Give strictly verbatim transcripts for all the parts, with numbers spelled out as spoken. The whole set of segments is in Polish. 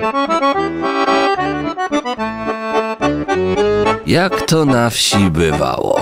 Jak to na wsi bywało.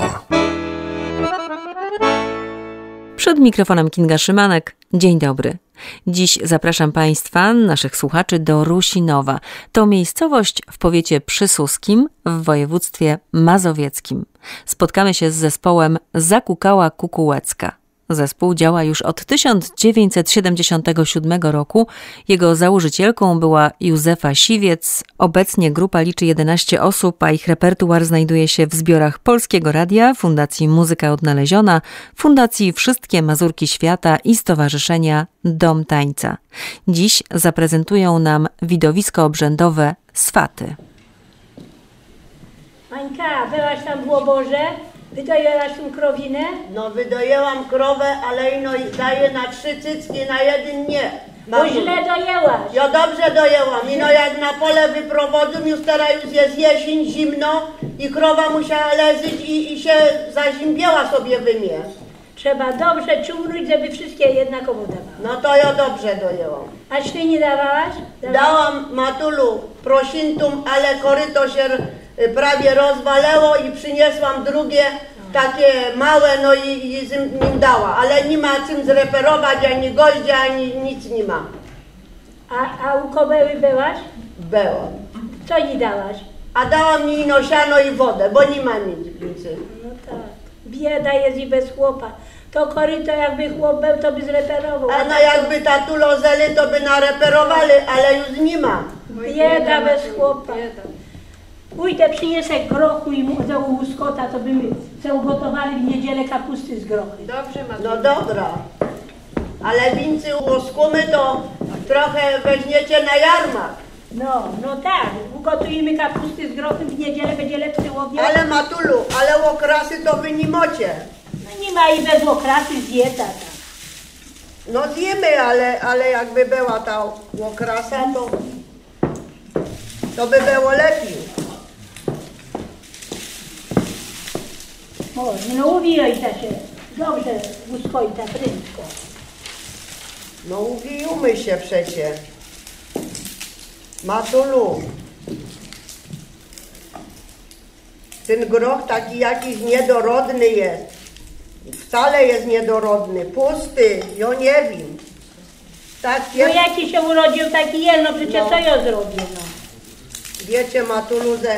Przed mikrofonem Kinga Szymanek. Dzień dobry. Dziś zapraszam Państwa, naszych słuchaczy, do Rusinowa. To miejscowość w powiecie przysłuskim w województwie mazowieckim. Spotkamy się z zespołem Zakukała Kukułecka. Zespół działa już od tysiąc dziewięćset siedemdziesiątego siódmego roku. Jego założycielką była Józefa Siwiec. Obecnie grupa liczy jedenaście osób, a ich repertuar znajduje się w zbiorach Polskiego Radia, Fundacji Muzyka Odnaleziona, Fundacji Wszystkie Mazurki Świata i Stowarzyszenia Dom Tańca. Dziś zaprezentują nam widowisko obrzędowe Swaty. Mańka, byłaś tam w łoborze? Wydojęłaś tą krowinę? No wydojęłam krowę, ale ino daje na trzy cycki, na jeden nie. Bo źle dojęłaś. Ja dobrze dojęłam. Ino jak na pole wyprowodzą, już teraz już jest jesień, zimno i krowa musiała leżeć i, i się zazimbiała sobie wymie. Trzeba dobrze ciągnąć, żeby wszystkie jednakowo dawały. No to ja dobrze dojęłam. A świni dawałaś? dawałaś? Dałam Matulu prosintum, ale koryto się prawie rozwalało i przyniosłam drugie takie małe, no i, i z nim dała, ale nie ma czym zreperować, ani goździa, ani nic nie ma. A, a u kobeły byłaś? Byłam. Co jej dałaś? A dałam mi ino siano i wodę, bo nie ma nic więcej. No tak, bieda jest i bez chłopa. To koryto jakby chłop był, to by zreperował. A no jakby tatulo zeli, to by nareperowali, ale już nie ma. Bieda bez chłopa. Pójdę, przyniesę grochu i mu za łuskota, to by my co ugotowali w niedzielę kapusty z grochy. Dobrze, ma. No dobra. Ale wincy łoskumy to trochę weźmiecie na jarmark. No, no tak, ugotujemy kapusty z grochem w niedzielę, będzie lepszy łowiec. Ale Matulu, ale okrasy to wy nie macie. No nie ma i bez okrasy dieta tam. No zjemy, ale, ale jakby była ta okrasa, to, to by było lepiej. O, no uwijaj ta się, dobrze uskoi ta prędko. No uwijmy się przecie. Matulu, ten groch taki jakiś niedorodny jest. Wcale jest niedorodny, pusty, ja nie wiem. Tak No jest. jaki się urodził, taki jest, no przecież No. co ja zrobię, no. Wiecie, Matulu, że,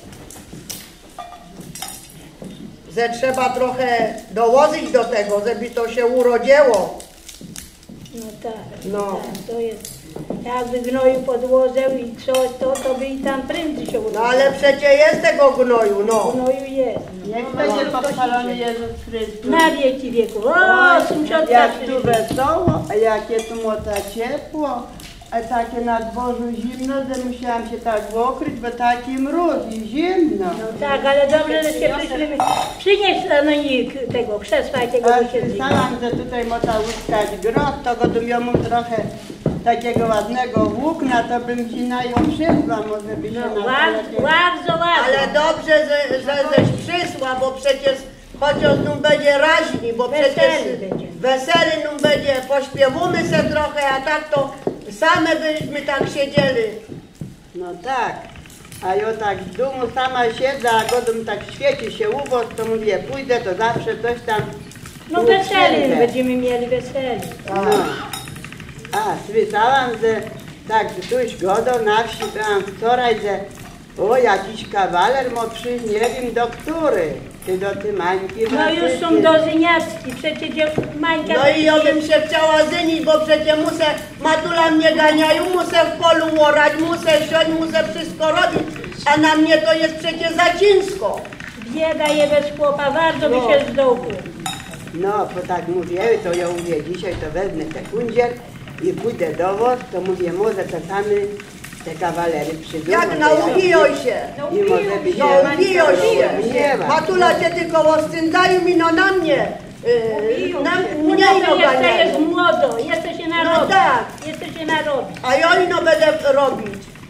że trzeba trochę dołożyć do tego, żeby to się urodziło. No tak, No. tak, to jest. Jakby gnoju podłożył i coś, to, to by i tam prędzej się urodziło. No ale przecie jest tego gnoju, no. Gnoju jest. Niech będzie pochwalony Jezus Chrystus. Na wieki wieku. O, sąsiadka Jak tu przyszła. wesoło, a jakie tu mota ciepło, a takie na dworzu zimno, że musiałam się tak okryć, bo taki mróz i zimno. No tak, ale dobrze, że się przyszły. Przynieś anonik tego krzesła jakiego A by się zjadł. myślałam, że tutaj mota uskać groch, to go tu miałam trochę takiego ładnego włókna, to bym ci na ją przyszła, może by się No, na bardzo, bardzo ładnie. Ale dobrze, że, że żeś przysła, bo przecież chociaż nu będzie raźni, bo Weseli przecież będzie. weseli nu będzie, pośpiewamy se trochę, a tak to same byśmy tak siedzieli. No tak, a ja tak w domu sama siedzę, a godem tak świeci się ubos, to mówię, pójdę, to zawsze coś tam No uczędę. weseli, będziemy mieli weseli. No. A, słyszałam, że tak tuż godo na wsi byłam wczoraj, że o, jakiś kawaler mo przyjść, nie wiem do który, czy do tej Mańki. No już są dozyniacki, przecież Mańka... No i ja bym się chciała zynić, bo przecież muszę, Matula mnie ganiają, muszę w polu orać, muszę siąść, muszę wszystko robić, a na mnie to jest przecież za ciężko. Bieda je bez chłopa, bardzo by No. się zdobył. No, bo tak mówię, to ja mówię, dzisiaj to wezmę te kundziel i pójdę do was, to mówię, może czasami te kawalery przyjdą. Jak może naubiją się. I może by się... No ubiją się. gniewać. Matula cię tylko oscyndzają i no na mnie. Yy, na U mnie nas ino jeszcze jest ganiają. młodo, jeszcze się narobi. No tak. Jeszcze się narobi. A ja ino będę robić.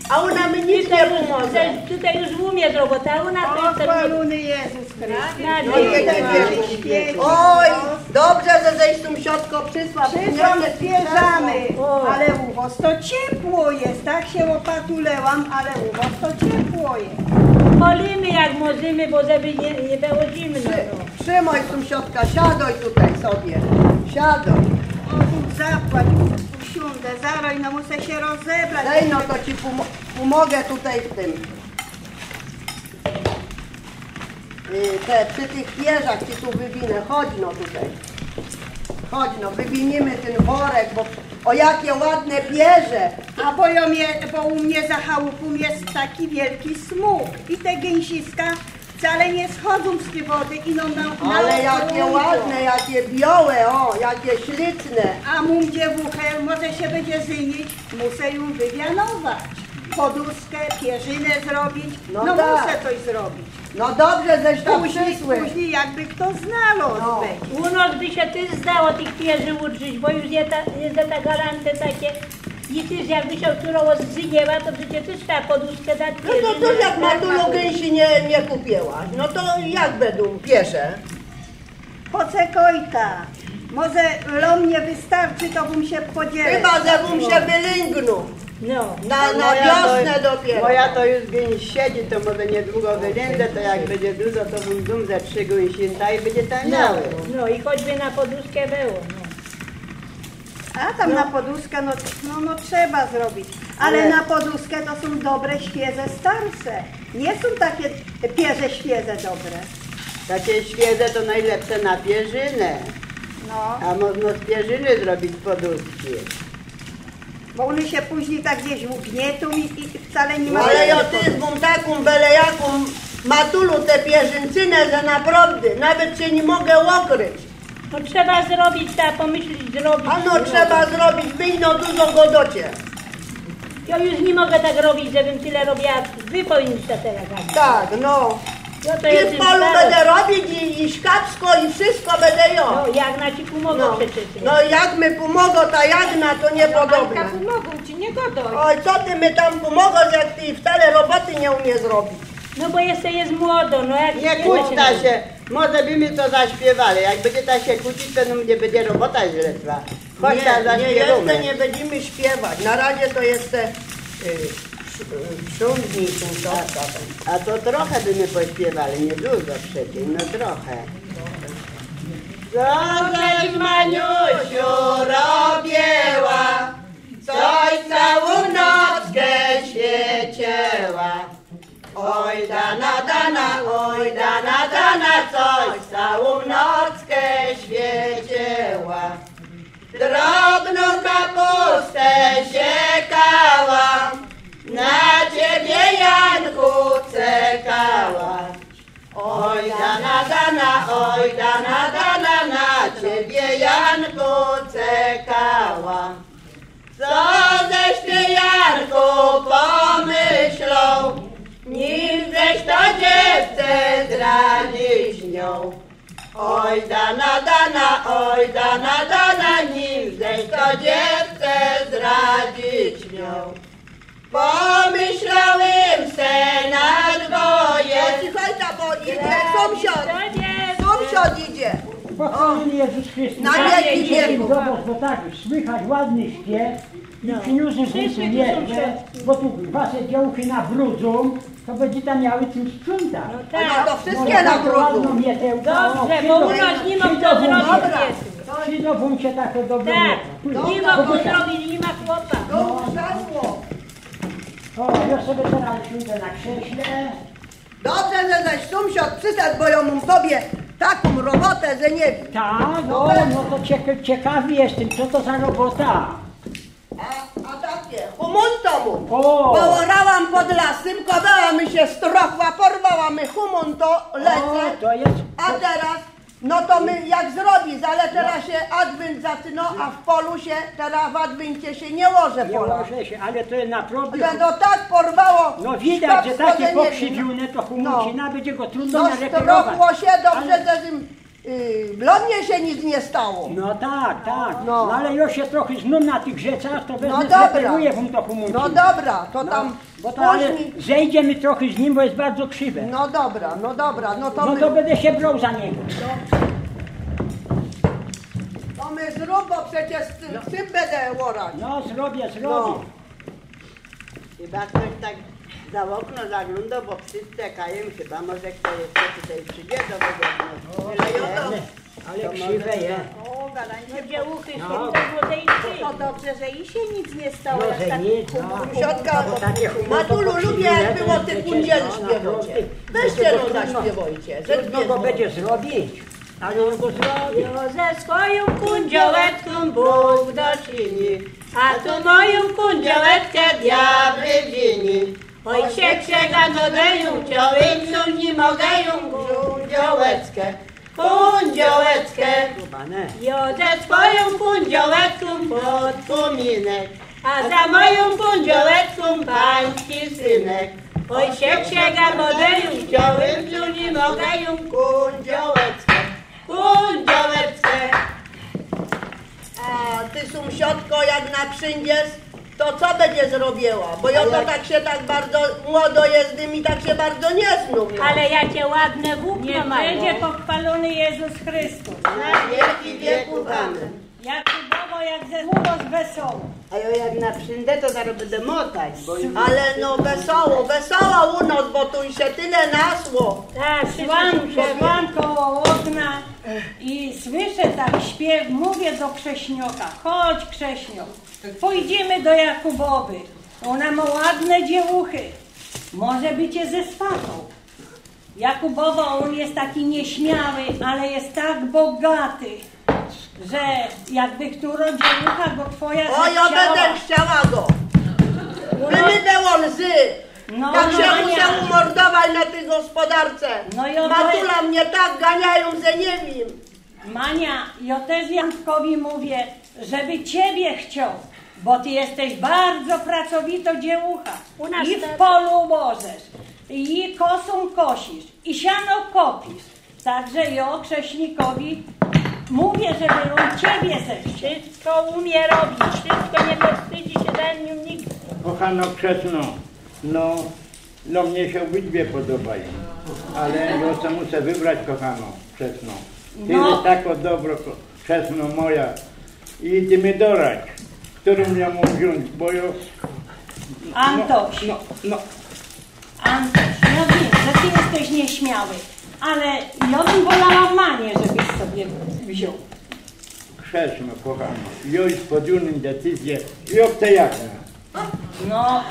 a ona mi nic nie pomoże. Tutaj, tutaj już umie robota, a ona to jest... Pochwalony Jezus Chrystus. Na No nie, nie, nie. Oj, dobrze, że żeś tą siotką przysła. Przyszłam, przyniosę ci bierzamy, O. ale u was to ciepło jest. Tak się opatulełam, ale u was to ciepło jest. Molimy jak możemy, bo żeby nie, nie było zimno. Przy, No. trzymaj tą siotkę, siadaj tutaj sobie. Siadaj. O, tu zapłać, usiądę, zaraz, no muszę się rozebrać. Daj no to ci pomo pomogę tutaj w tym. Y, Te, przy tych pierzach ci tu wywinę. Chodź no tutaj. Chodź no, wywinimy ten worek, bo o jakie ładne pierze. A bo, ja mnie, bo u mnie za chałupą jest taki wielki smug i te gęsiska wcale nie schodzą z tej wody i no na, na Ale jakie ładne, jakie białe, o, jakie śliczne. A mum dziewuchę może się będzie zynić, muszę ją wywianować. Poduskę, pierzynę zrobić, No no, tak. muszę coś zrobić. No dobrze, żeś tam Później, przysły. później jakby kto znalazł No. będzie. U nas by się ty zdało tych pierzy uczyć, bo już jest ta, jest ta galante takie i też jakby się którą zżynieła, to przecież też ta podustkę dać No to, to jak Matulu gęsi nie, nie kupiłaś, no to jak będą piesze? Pocekojta, może lom nie wystarczy, to bym się podzielił. Chyba, że bym się wylęgnął. No. Na, na Moja wiosnę to, dopiero. Moja to już gęś siedzi, to może niedługo wylędę, to jak będzie dużo, to bym dum ze trzy gęsinta i będzie taniały. No i choćby na podustkę było. No. A tam na poduskę, no, no, no trzeba zrobić. Ale, Ale- na poduskę to są dobre świeże starsze. Nie są takie pierze świeże dobre. Takie świeże to najlepsze na pierzynę, No, a można z pierzyny zrobić poduszki. bo one się później tak gdzieś ugnietą i, i wcale nie ma... Ale ja ty mam taką byle jaką Matulu tę pierzyncynę, że naprawdę nawet się nie mogę okryć. No trzeba zrobić, trzeba pomyśleć, zrobić. Ano trzeba zrobić, wyjno dużo godocie. Ja już nie mogę tak robić, żebym tyle robiła. Wy powinniście teraz robić. Tak, no. Ja to I jestem w polu stara. będę robić i, i szkacko i wszystko będę ją. No jak na ci pomogą No, przecież. no jak mi pomogą ta Jagna, to niepodobne. pomogą ci, nie godoń. Oj, co ty mi tam pomogą, jak ty wcale roboty nie umie zrobić. No bo jeszcze jest młodo, no jak... Nie kłóć ta się, może by mi to zaśpiewali, jak będzie ta się kłócić, to no mnie będzie robota źle trwa. Chodź ta Nie, nie, jeszcze zaśpiewamy. nie będziemy śpiewać. Na razie to jeszcze y, szumni tą siostra. A to trochę by my pośpiewali, nie dużo przecież, no trochę. Co żeś Maniusiu robiła, coś całą nockę świeciła. Oj dana, dana, oj dana, dana, coś całą nockę świeciła. Drobną kapustę siekała, na ciebie Janku czekała. Oj dana, dana, oj dana, dana, na ciebie Janku czekała. Co żeś ty Janku pomyślał, nim żeś to dziewczę zdradzić nią. Oj dana, dana, oj dana, dana, nim żeś to dziewczę zdradzić nią. Pomyślałem se na dwoje. Słuchaj, ta bo idzie sąsiad. To nie... Sąsiad idzie. Pochwalony Jezus Chrystus. Na wieki wieków. Zobacz, bo tak słychać ładny śpiew i przyniósł Wszyscy nie, tu są że, bo tu wasze działki nabrudzą, to będzie tam miały czym sprzątać. No No tak. to wszystkie na ładną brudu. mietełka. Dobrze, bo u nas nie ma kto zrobić piesu. Przyjdą się takie dobre Tak, mieta. nie ma kto zrobić, nie ma chłopa. To krzesło. O, ja sobie teraz siądę na krześle. Dobrze, że żeś sąsiad przyszedł, bo ja mam sobie taką robotę, że nie wiem. Tak, no, no to cieka- ciekawy jestem, co to za robota. A, a takie, humonto mu. O! Połorałam pod lasem, kodała mi się strochła, porwała mi humon, to O, lecę. to jest... A teraz, no to my jak zrobić, ale teraz się adwent zaczyna, a w polu się, teraz w adwencie się nie łoże Nie pola. łożę się, ale to jest naprawdę... Ale no tak porwało. No widać, że szkapsko, takie nie wiem. pokrzywione to humucina, będzie go trudno No nareperować. strochło się, dobrze, że im yy, w Lonnie się nic nie stało. No tak, tak. No. No ale już się trochę znam na tych rzeczach, to wezmę, No dobra. zreperuję wam to pomówić. No dobra, to No, tam bo to ale później... zejdziemy trochę z nim, bo jest bardzo krzywe. No dobra, no dobra, no to No my... to będę się brał za niego. To my zrób, bo przecież z tym, z tym będę orać. No zrobię, zrobię. No. Chyba ktoś tak za okno zaglądał, bo wszyscy czekają, chyba może ktoś jeszcze tutaj przyjdzie do wygodności. Ale Ale krzywe jest. O, Galańcie, No działuchy No. święte złotejczy. to dobrze, że i się nic nie stało. No, jak że tak nic, humor, no. humor. Sąsiadka, Bo takie humor Matulu, to lubię jak pokrzywione, było to tych przecież, kundzieli no, śpiewacie. no, Weźcie no, no trudno. zaśpiewajcie. ze Trudno dwie go znowu. będzie zrobić, ale on go zrobi. Jo ze swoją kundziołetką Bóg doczyni, a tu moją kundziołetkę diabły wini. Oj się księga dodają, ciołym nie mogę ją kundziołeckę, kundziołeckę. Kubane. Jo ze swoją kundziołetką pod Kominek, a za moją kundziołetką pański synek. Oj się księga dodają, ciołym nie mogę ją kundziołeckę, kundziołeckę. A ty sąsiadko, jak na przyjdziesz, to co będzie zrobiła? Bo ja to tak się tak bardzo młodo jestem i tak się bardzo nie znam. No. Ale jakie ładne włókno Niech mają. będzie pochwalony Jezus Chrystus. na wieki wieków amen. Jakubowo jak ze głos wesoło. A ja jak na przyndę, to zaraz będę motać, bo Ale no wesoło, wesoło u nas, bo tu się tyle nasło. Tak, Szłam, wszyscy się szłam koło okna i słyszę tak śpiew, mówię do Krześnioka, chodź Krześniok, pójdziemy do Jakubowy. Ona ma ładne dziewuchy, może by cię zeswatał. Jakubowo, on jest taki nieśmiały, ale jest tak bogaty, że jakby którą dziewucha go twoja O, ja zechciała. będę chciała go. Wymydeło łzy. No, Jak się Ania. muszę umordować na tej gospodarce. No i o to Matula mnie tak ganiają, że nie wiem. Mania, ja też Jankowi mówię, żeby ciebie chciał, bo ty jesteś bardzo pracowito dziewucha. U nas I w tak. polu możesz, i kosą kosisz, i siano kopisz. Także ja Krześnikowi mówię, żeby on ciebie zechciał. Wszystko umie robić, wszystko nie powstydzi się za nim nikt. Kochano Krzesno, no, no mnie się obydwie podobają, ale ja sam muszę wybrać, kochano Krzesno. Ty No. jest tako dobro, ko- Krzesno moja, i ty mi dorać, którą ja mam wziąć, bo ja... Antoś, No, no, Antoś, ja wiem, że ty jesteś nieśmiały, ale ja bym wolała Manię, żebyś sobie wziął. Krzesno, kochano, ja już podjąłem decyzję, ja chcę jak na. No,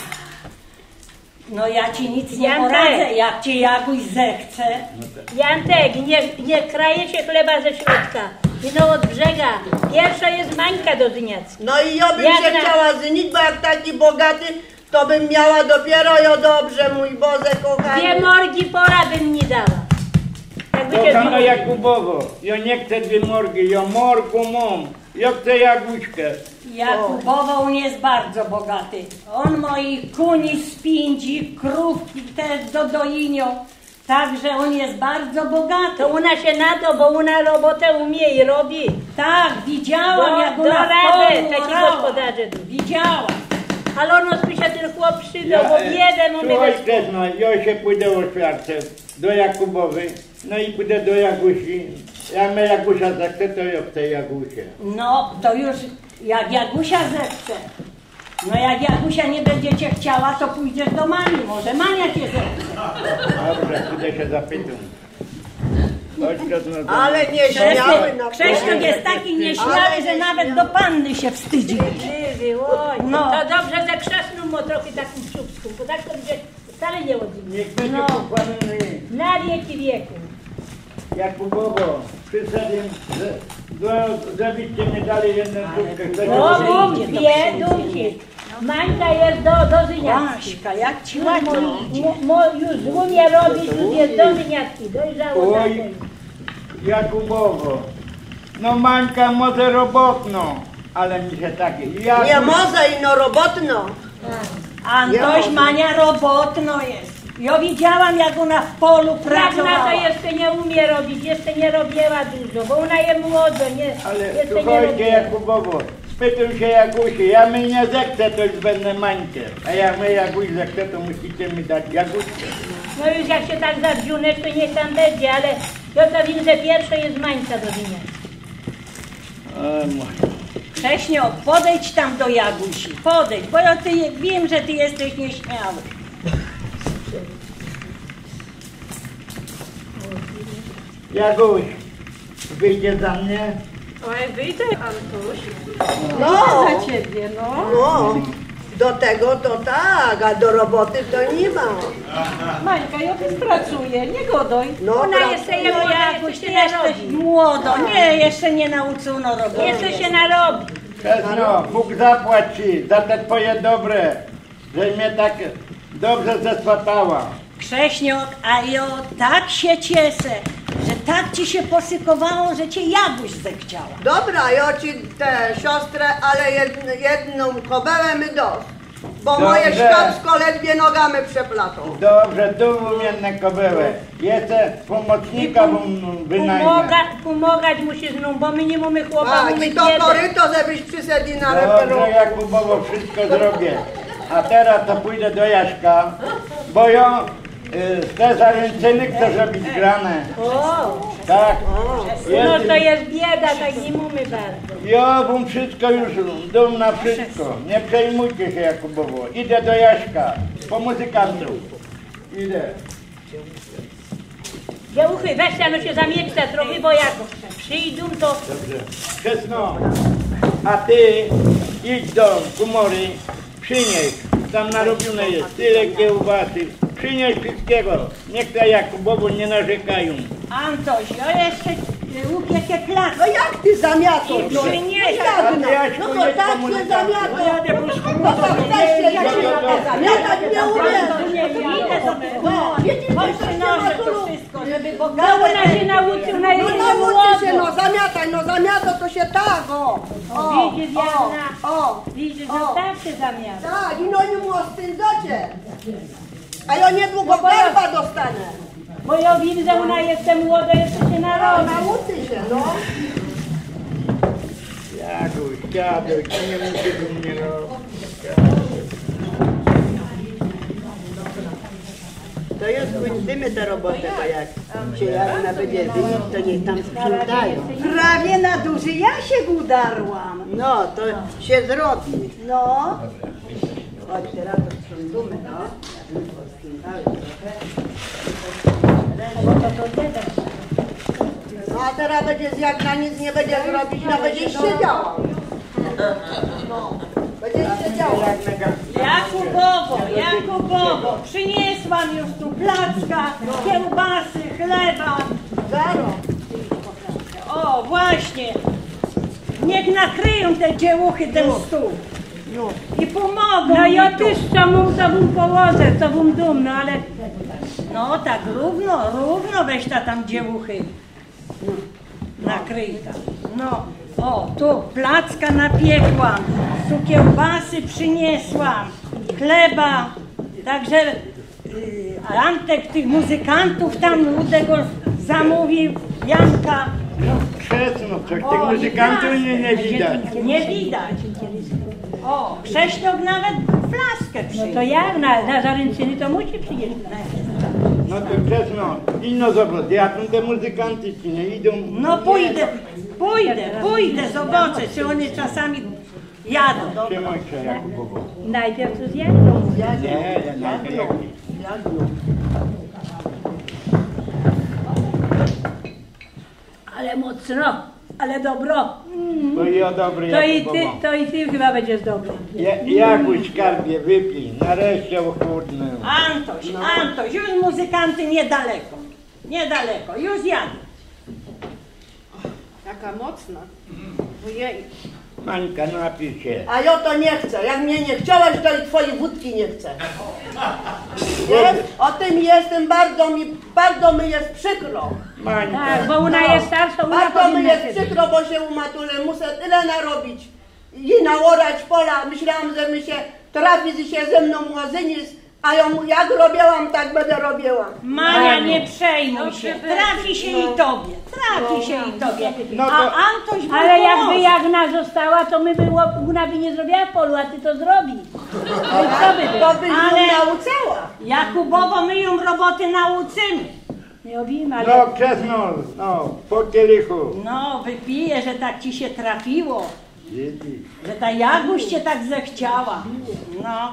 no ja ci nic nie Jantek. poradzę, jak cię Jaguś zechce. Jantek, nie, nie kraje się chleba ze środka, ino od brzega. Pierwsza jest Mańka do Dyniacka. No i ja bym Jak się na- chciała zynić, bo jak taki bogaty, to bym miała dopiero jo dobrze, mój Boże kochany. Dwie morgi pora bym nie dała. Jakby się Kochano znowu- Jakubowo, ja nie chcę dwie morgi, ja morgu mam, ja chcę Jaguśkę. Jakubowo on jest bardzo bogaty. On moi kuni spindzi, krówki też do dojinio. Także on jest bardzo bogaty. To ona się na to, bo ona robotę umie i robi. Tak, widziałam Do- jak do ona w rady polu taki orała. gospodarze. Widziałam. Ale ono by się ten chłop przydał, bo e, biedę mamy Słuchaj bez... Krzesno, ja się pójdę o świadce do Jakubowy, no i pójdę do Jagusi. Jak mnie Jagusia zechce, to ja chcę Jagusię. No, to już jak Jagusia zechce. No jak Jagusia nie będzie cię chciała, to pójdziesz do Mani. Może Mania cię zechce. Dobrze, pójdę się zapytam. Chodź Krzesno do Ale mnie. nieśmiały na Krześniok jest taki nieśmiały, że nawet do panny się wstydzi. Żywy, oj. No. To dobrze, że krzesną mu trochę taką czubską, bo tak to będzie wcale nie odzywa. Niech będzie No. pochwalony Na wieki wieku. Jakubowo, przyszedłem, że, do- żebyście mi dali jedną kubkę. No Dobrze, Bóg idzie, wie, dobrze, dusi. Mańka jest do, do Zyniacki. Łaśka, jak ci Już, ładnie mo- idzie. mo- mo- już umie robić, już jest do Zyniacki. Dojrzało Oj. takie. Jakubowo, no Mańka może robotno, ale mi się takie... Nie może ino robotno. Antoś Mania robotno jest. Ja widziałam, jak ona w polu Jak na pracowała. to jeszcze nie umie robić, jeszcze nie robiła dużo, bo ona jest młoda, nie, Ale jeszcze nie słuchajcie robiła. Jakubowo, spytam się Jagusi, ja my nie zechcę, to już będę mańkę. A jak my Jaguś zechcę, to musicie mi dać Jaguskę. No już jak się tak zadziunesz, to niech tam będzie, ale ja to wiem, że pierwsze jest mańca do winia. O mój. Krześnio, podejdź tam do Jagusi, podejdź, bo ja ty, wiem, że ty jesteś nieśmiały. Jaguś, wyjdzie za mnie? Oj, wyjdę, Antuś. No, Za ciebie, no. no, do tego to tak, a do roboty to nie ma. Mańka, ja też pracuję, nie godoj. No, Ona pra- jeszcze No jest młoda, Jaguś, jeszcze ty się jesteś narobi. młodo, nie, jeszcze nie nauczono roboty. Jeszcze się narobi. Czesno, Bóg zapłać ci za te twoje dobre, że mnie tak dobrze zesłapała. Krześniok, a ja tak się cieszę, że tak ci się posykowało, że cię Jaguś zechciała. Dobra, ja ci tę siostrę, ale jed, jedną kobełę my dos. Bo Dobrze. moje szkapsko ledwie nogami przeplatą. Dobrze, tu umiejętne kobyłę. Jeszcze pomocnika wam wynajmę. Pomaga, pomagać musisz nam, bo my nie mamy chłopa, Tak, mamy i to jeden. koryto, żebyś przyszedł i na Dobrze, reperował. Jakubowo, wszystko zrobię. A teraz to pójdę do Jaśka, bo ja y, te zaręczyny chcę zrobić grane. O, Tak. no to jest bieda, tak nie mamy bardzo. Ja wam wszystko już dam na wszystko. Nie przejmujcie się, Jakubowo. Idę do Jaśka, po muzykantów. Idę. Działuchy, weź tam no się zamieszczę trochę, bo jak przyjdą, to Dobrze. Czesno, a ty idź do komory, przynieś, tam narobione jest tyle kiełbasy, przynieś wszystkiego, niech te Jakubowo nie narzekają. Antoś, ja jeszcze y, upiekę klacz. No jak ty zamiatasz? I No, przynieś. jadna. Jaśku, No to jedź po tak się muzykantów. zamiata. No jadę po No skórę, to chcesz się jak się no to- zamiatać nie umiesz. Nie, idę sobie. No, widzisz, Chodź, to się przynoszę to matulu. wszystko, żeby no pokazać. ona się nauczy, ona No jest nauczy się, no młoda. zamiataj, no zamiata to się tak, o. O, Widzisz, o, Jana, o. widzisz, że O. tak się zamiast. Tak, i no nie mu ostędzacie. A ja niedługo No bo ja- garba dostanę. Bo ja wiem, że ona jest młoda, jeszcze się No, narodzi. nauczy się, no. Jakuś, dziaduś, nie musisz mnie robić. To już kończymy tę robotę, bo jak się Jarna będzie wynić, to niech tam sprzątają. Prawie na duży Jasiek udarłam. No, to się zrobi. No. Chodź, teraz to sprzątamy, no. Posprzątały trochę. No a teraz będziesz, jak na nic nie będziesz robić, no będziesz siedziała. No, będziesz siedziała. Jakubowo, Jakubowo, przyniosłam już tu placka, kiełbasy, chleba. Zaro. O, właśnie. Niech nakryją te dziełuchy ten stół. I pomogą No mi ja tu. też co mu, to mu położę, to mu dum, no ale No tak równo, równo weź ta tam dziełuchy. Nakryta. No, o, tu placka napiekłam, tu kiełbasy przyniosłam, chleba. Także y, Antek tych muzykantów tam rudego zamówił, Janka. Krzesno, coś tych muzykantów nie, nie widać. Nie widać. O, Krześniok nawet flaskę no przyniósł. to jak na, na zaręczyny to musi przyjeść. No to Krzesno, inno zobacz, ja tu te muzykanty ci nie idą. No pójdę, pójdę, pójdę, zobaczę, czy oni czasami jadą. Trzymaj się, Jakubowo. Najpierw to zjadł. Nie, nie, nie, nie. Ale mocno, ale dobro. To ja dobry To i ty, Jakubowo. to i ty chyba będziesz dobry. Ja, Jakuś skarbie wypij, nareszcie ochłodnę. Antoś, Antoś, już muzykanty niedaleko, niedaleko, już jadą. Taka mocna. Ojej. Mańka, napij się. A ja to nie chcę. Jak mnie nie chciałeś, to i twojej wódki nie chcę. Wiesz? O tym jestem bardzo mi, bardzo mi jest przykro. Mańka. Tak, bo ona jest starsza, ona Bardzo mi powinna jest siedzieć. przykro, bo się umatulę. Muszę tyle narobić i naorać pola. Myślałam, że mi się trafi, że się ze mną młodzeniec A ja mu, jak robiłam, tak będę robiła. Mania, nie przejmuj się. Trafi się i tobie. Trafi się i tobie. No to- A Antoś był Ale jakby pomocny. Jagna została, to my by, ona by nie zrobiła polu, a ty to zrobi. No i co by To było? byś Ale- ją nauczyła. Jakubowo, my ją roboty nauczymy. Nie robimy, ale... No krzesno, no, po kielichu. No, wypiję, że tak ci się trafiło. Widzisz. Że ta Jaguś cię tak zechciała. No.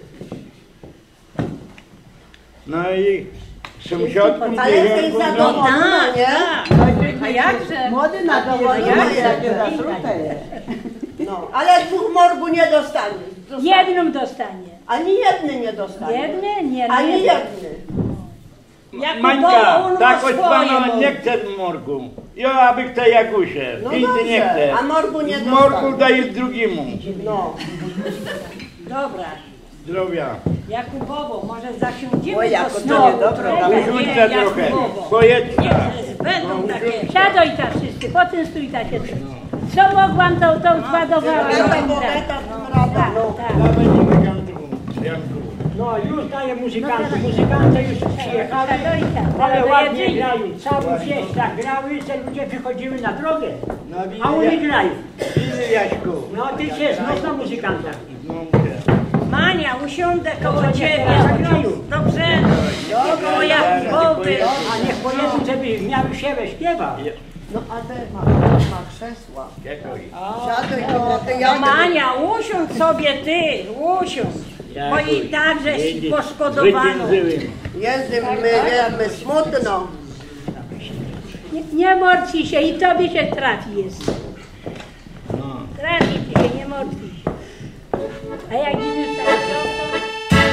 No i sąsiadką Ale jesteś Bielsko, no, zadowolona, nie? A jakże? Młody na dowolę, takie zatrute jest. No, ale dwóch morgu nie dostanie. Jedną dostanie. Ani jedny nie dostanie. Jedny? Nie, Ani nie. jedny. Jakubowo, Mańka, on ma tak od swoje. pana bo- nie chce w morgu. Ja aby chce Jagusie, No więcej nie dobrze, chce. a morgu nie W morgu dostanie. daje drugiemu. No. Dobra. Zdrowia. Jakubowo, może zasiądziemy O, do jako to stołu. niedobre, trochę. ale- Usiądź Nie, za trochę. Jakubowo. Pojedź Nie, tak. że będą takie... Siadaj ta wszyscy, potem stój takie. Co mogłam, to, to składowałam. Ja No, tam bo tak, eta tym rada. No. tak. Dawaj muzykantu, Janku. No już daję muzykantom, muzykanty już przyjechali, ale ładnie grają. Całą wieś zagrały, te ludzie wychodziły na drogę, No a oni grają. widzę Jaśku. No ty się znasz na muzykantach. No mówię. Mania, usiądę koło ciebie. zagrają. Dobrze? Koło Jakubowy. A niech powiedzą, żeby miały siebie śpiewał. No a te ma, ma krzesła. Jakoś. Siadaj to, ty No ja Mania, usiądź sobie ty, usiądź. Bo i tak żeś Jedziesz poszkodowano. zwyciężyłym. Jestem, my wiemy, smutno. Nie, nie martwij się i tobie się trafi jest. No. Trafi ci się, nie martwij się. A jak widzisz tak, to...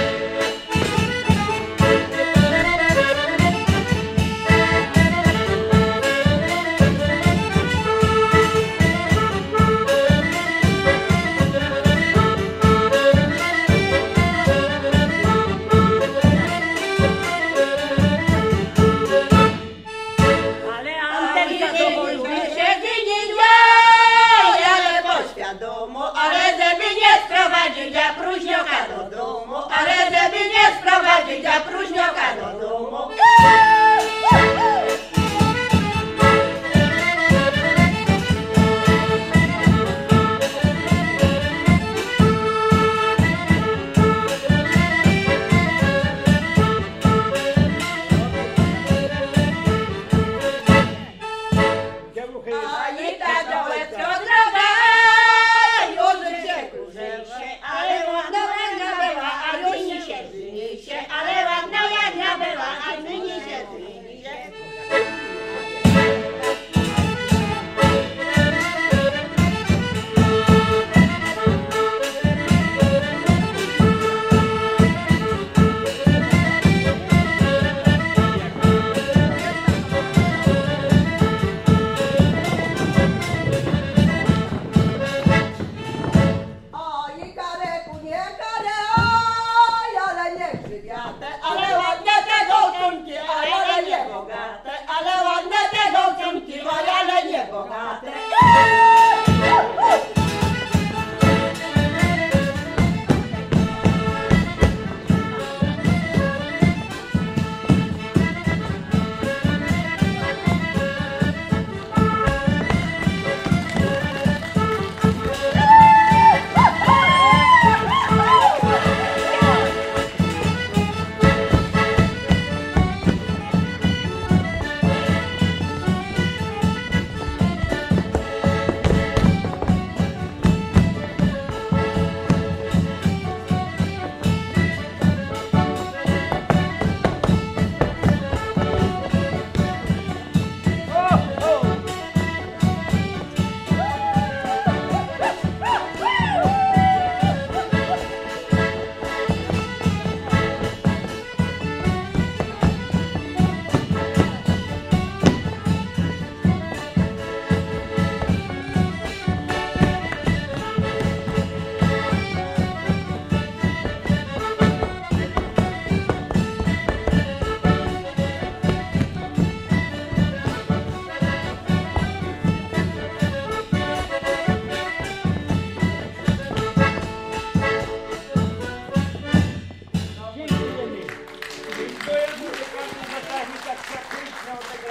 Ale Antek zadowolony. ale poświadomo, ale żeby nie sprowadzić, ja próżnią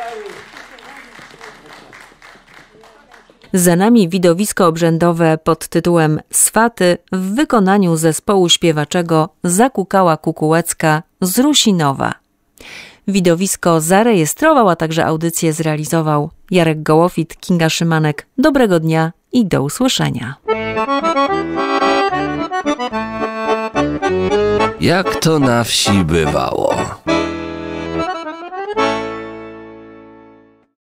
Za nami widowisko obrzędowe pod tytułem Swaty w wykonaniu zespołu śpiewaczego Zakukała Kukułecka z Rusinowa. Widowisko zarejestrował, a także audycję zrealizował Jarek Gołofit, Kinga Szymanek. Dobrego dnia i do usłyszenia. Jak to na wsi bywało.